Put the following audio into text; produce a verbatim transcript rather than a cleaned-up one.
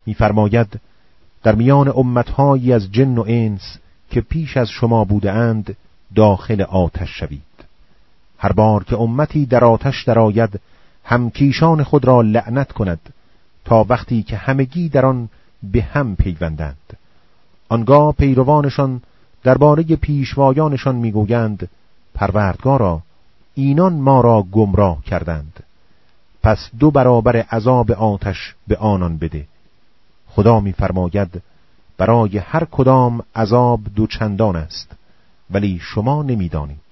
می‌فرماید در میان امت‌هایی از جن و انس که پیش از شما بوده اند داخل آتش شوید. هر بار که امتی در آتش درآید همکیشان خود را لعنت کند تا وقتی که همگی در آن به هم پیوندند. آنگاه پیروانشان درباره پیشوایانشان میگویند پروردگارا اینان ما را گمراه کردند، پس دو برابر عذاب آتش به آنان بده. خدا می‌فرماید برای هر کدام عذاب دو چندان است، ولی شما نمی‌دانید.